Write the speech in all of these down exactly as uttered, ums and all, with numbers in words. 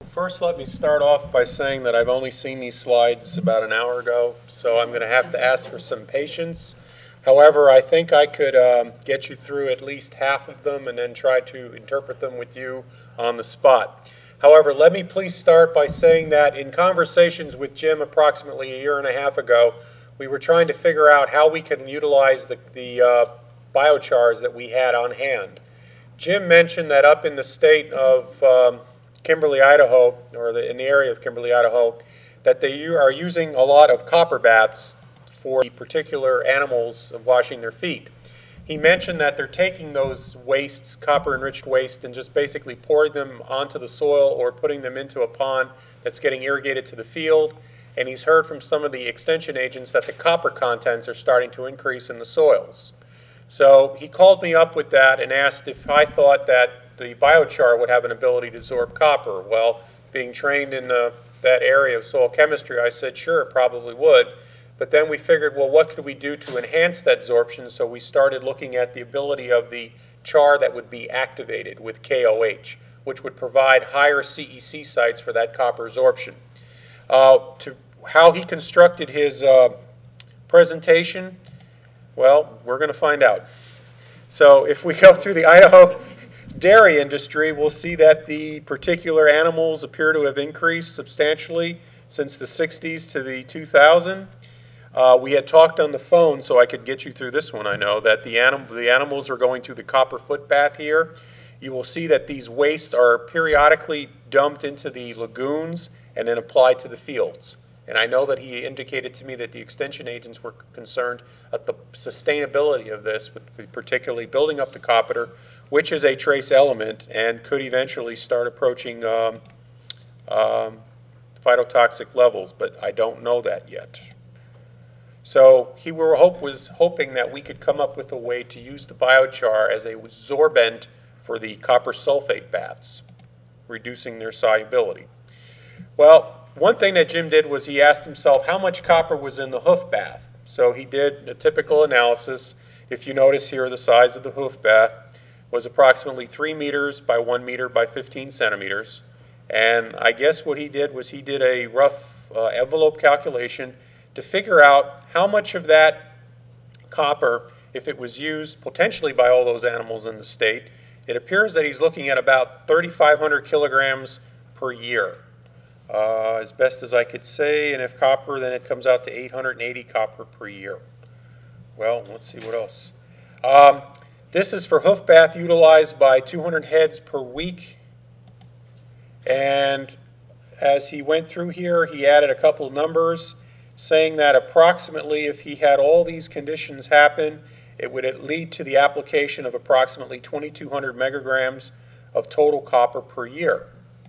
First, let me start off by saying that I've only seen these slides about an hour ago, so I'm going to have to ask for some patience. However, I think I could um, get you through at least half of them and then try to interpret them with you on the spot. However, let me please start by saying that in conversations with Jim approximately a year and a half ago, we were trying to figure out how we can utilize the, the uh, biochars that we had on hand. Jim mentioned that up in the state of um, Kimberly, Idaho, or the, in the area of Kimberly, Idaho, that they are using a lot of copper baths for the particular animals of washing their feet. He mentioned that they're taking those wastes, copper-enriched waste, and just basically pouring them onto the soil or putting them into a pond that's getting irrigated to the field. And he's heard from some of the extension agents that the copper contents are starting to increase in the soils. So he called me up with that and asked if I thought that the biochar would have an ability to absorb copper. Well, being trained in uh, that area of soil chemistry, I said, sure, it probably would. But then we figured, well, what could we do to enhance that absorption? So we started looking at the ability of the char that would be activated with K O H, which would provide higher C E C sites for that copper absorption. Uh, to how he constructed his uh, presentation, well, we're going to find out. So if we go through the Idaho dairy industry, we'll see that the particular animals appear to have increased substantially since the sixties to the two thousand. Uh, we had talked on the phone, so I could get you through this one, I know, that the, anim the animals are going through the copper foot bath here. You will see that these wastes are periodically dumped into the lagoons and then applied to the fields. And I know that he indicated to me that the extension agents were concerned at the sustainability of this, particularly building up the copper, which is a trace element and could eventually start approaching um, um, phytotoxic levels, but I don't know that yet. So he were hope, was hoping that we could come up with a way to use the biochar as a sorbent for the copper sulfate baths, reducing their solubility. Well, one thing that Jim did was he asked himself how much copper was in the hoof bath. So he did a typical analysis. If you notice here, the size of the hoof bath was approximately three meters by one meter by fifteen centimeters. And I guess what he did was he did a rough uh, envelope calculation to figure out how much of that copper, if it was used potentially by all those animals in the state. It appears that he's looking at about thirty-five hundred kilograms per year. Uh, as best as I could say, and if copper, then it comes out to eight hundred eighty copper per year. Well, let's see what else. Um, this is for hoof bath utilized by two hundred heads per week. And as he went through here, he added a couple of numbers saying that approximately if he had all these conditions happen, it would lead to the application of approximately twenty-two hundred megagrams of total copper per year.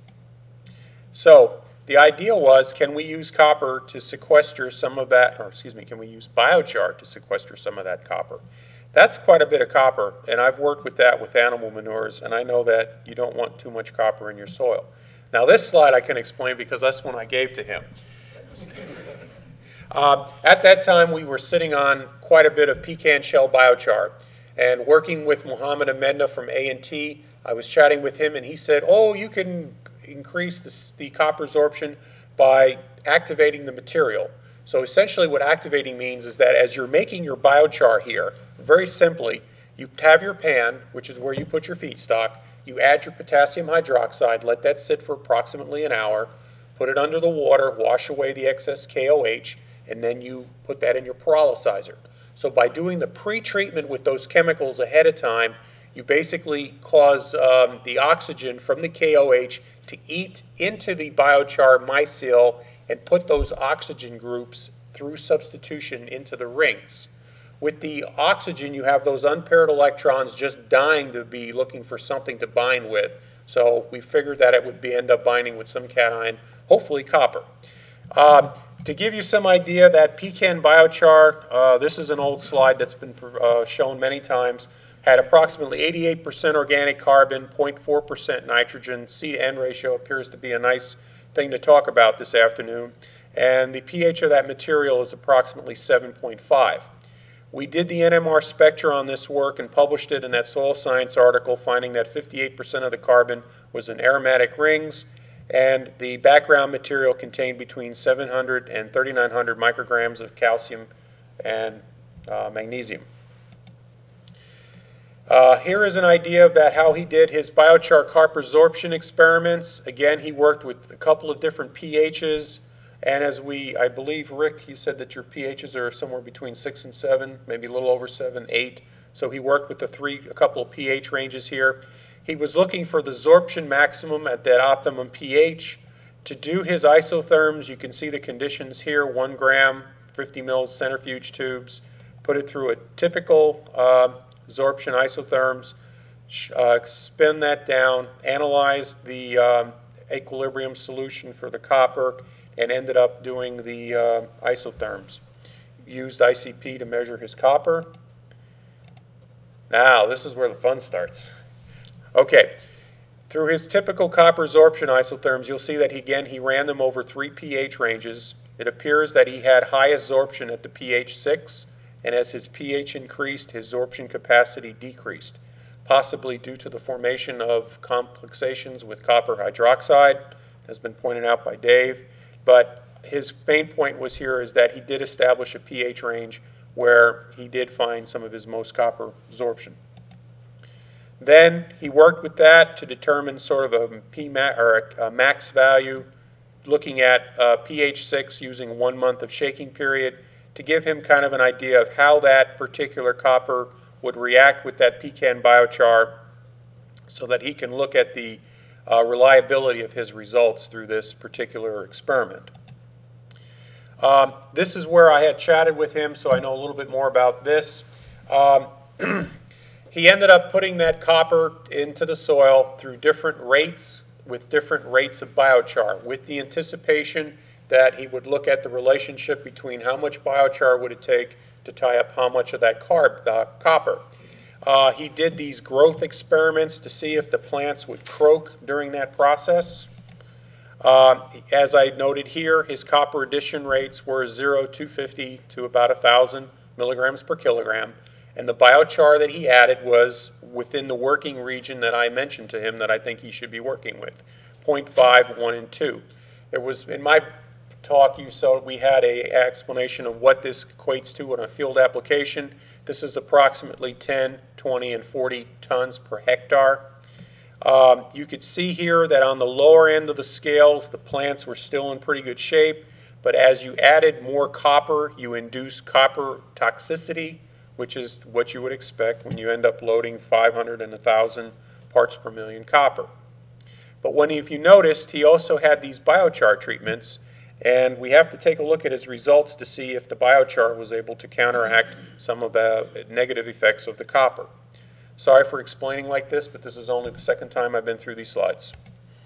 So the idea was, can we use copper to sequester some of that, or excuse me, can we use biochar to sequester some of that copper? That's quite a bit of copper, and I've worked with that with animal manures, and I know that you don't want too much copper in your soil. Now this slide I can explain because that's one I gave to him. Uh, at that time, we were sitting on quite a bit of pecan shell biochar, and working with Muhammad Amenda from A and T, I was chatting with him, and he said, oh, you can increase the, the copper absorption by activating the material. So essentially what activating means is that as you're making your biochar here, very simply, you have your pan, which is where you put your feedstock, you add your potassium hydroxide, let that sit for approximately an hour, put it under the water, wash away the excess K O H, and then you put that in your pyrolyzer. So by doing the pre-treatment with those chemicals ahead of time, you basically cause um, the oxygen from the K O H to eat into the biochar mycel and put those oxygen groups through substitution into the rings. With the oxygen, you have those unpaired electrons just dying to be looking for something to bind with. So we figured that it would be, end up binding with some cation, hopefully copper. Um, to give you some idea, that pecan biochar, uh, this is an old slide that's been uh, shown many times, had approximately eighty-eight percent organic carbon, zero point four percent nitrogen. C to N ratio appears to be a nice thing to talk about this afternoon. And the pH of that material is approximately seven point five. We did the N M R spectra on this work and published it in that Soil Science article, finding that fifty-eight percent of the carbon was in aromatic rings. and the background material contained between seven hundred and thirty-nine hundred micrograms of calcium and uh, magnesium. Uh, here is an idea of that, how he did his biochar carp resorption experiments. Again, he worked with a couple of different pHs, and as we, I believe, Rick, you said that your pHs are somewhere between six and seven, maybe a little over seven, eight. So he worked with the three, a couple of pH ranges here. He was looking for the sorption maximum at that optimum pH. To do his isotherms, you can see the conditions here: one gram, fifty mils centrifuge tubes. Put it through a typical uh, sorption isotherms, uh, spin that down, analyze the um, equilibrium solution for the copper, and ended up doing the uh, isotherms. Used I C P to measure his copper. Now, this is where the fun starts. Okay, through his typical copper sorption isotherms, you'll see that, he, again, he ran them over three pH ranges. It appears that he had highest sorption at the pH six, and as his pH increased, his sorption capacity decreased, possibly due to the formation of complexations with copper hydroxide, has been pointed out by Dave. But his main point was here is that he did establish a pH range where he did find some of his most copper sorption. Then he worked with that to determine sort of a P max, or a max value, looking at uh, pH six using one month of shaking period to give him kind of an idea of how that particular copper would react with that pecan biochar, so that he can look at the uh, reliability of his results through this particular experiment. Um, this is where I had chatted with him, so I know a little bit more about this. Um, he ended up putting that copper into the soil through different rates, with different rates of biochar, with the anticipation that he would look at the relationship between how much biochar would it take to tie up how much of that carb, uh, copper. Uh, he did these growth experiments to see if the plants would croak during that process. Uh, as I noted here, his copper addition rates were zero to two hundred fifty to about one thousand milligrams per kilogram, and the biochar that he added was within the working region that I mentioned to him that I think he should be working with, zero point five, one, and two. It was, in my talk, you saw we had a explanation of what this equates to on a field application. This is approximately ten, twenty, and forty tons per hectare. Um, you could see here that on the lower end of the scales, the plants were still in pretty good shape, but as you added more copper, you induced copper toxicity, which is what you would expect when you end up loading five hundred and one thousand parts per million copper. But when, if you noticed, he also had these biochar treatments, and we have to take a look at his results to see if the biochar was able to counteract some of the negative effects of the copper. Sorry for explaining like this, but this is only the second time I've been through these slides.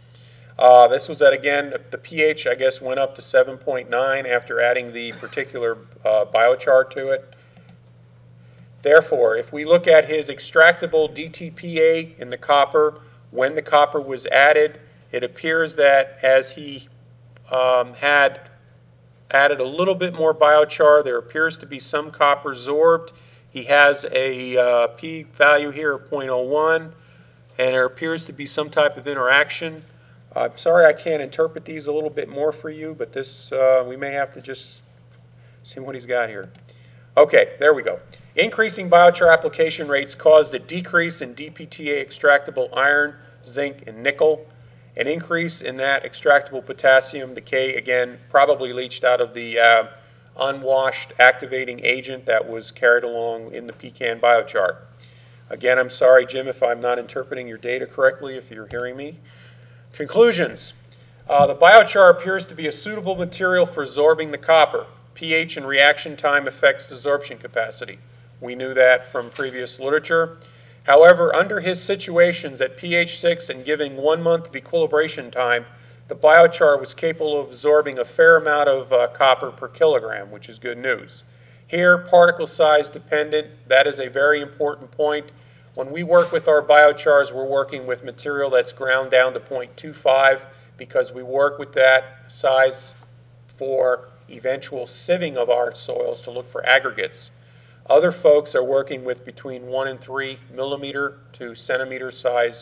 Uh, this was at, again, the pH, I guess, went up to seven point nine after adding the particular uh, biochar to it. Therefore, if we look at his extractable D T P A in the copper, when the copper was added, it appears that as he um, had added a little bit more biochar, there appears to be some copper sorbed. He has a uh, P value here of zero point zero one, and there appears to be some type of interaction. I'm sorry I can't interpret these a little bit more for you, but this, uh, we may have to just see what he's got here. Okay, there we go. Increasing biochar application rates caused a decrease in D P T A extractable iron, zinc, and nickel. An increase in that extractable potassium, the K, again, probably leached out of the uh, unwashed activating agent that was carried along in the pecan biochar. Again, I'm sorry, Jim, if I'm not interpreting your data correctly, if you're hearing me. Conclusions. Uh, the biochar appears to be a suitable material for absorbing the copper. pH and reaction time affects the absorption capacity. We knew that from previous literature. However, under his situations at pH six and giving one month of equilibration time, the biochar was capable of absorbing a fair amount of uh, copper per kilogram, which is good news. Here, particle size dependent, that is a very important point. When we work with our biochars, we're working with material that's ground down to zero point two five because we work with that size for eventual sieving of our soils to look for aggregates. Other folks are working with between one and three millimeter to centimeter size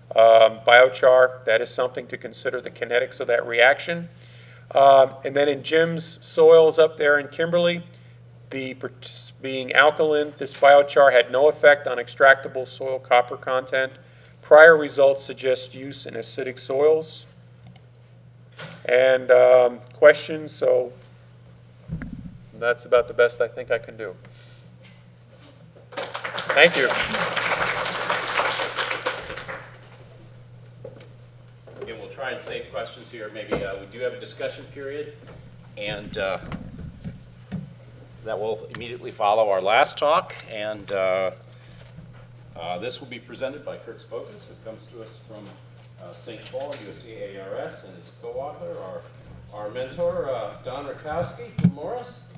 um, biochar. That is something to consider, the kinetics of that reaction. Um, and then in Jim's soils up there in Kimberly, the being alkaline, this biochar had no effect on extractable soil copper content. Prior results suggest use in acidic soils. And um, questions, so that's about the best I think I can do. Thank you. Again, we'll try and save questions here. Maybe uh, we do have a discussion period, and uh, that will immediately follow our last talk. And uh, uh, this will be presented by Kurt Spokas, who comes to us from uh, Saint Paul, U S D A A R S, and his co-author, our, our mentor, uh, Don Rakowski from Morris.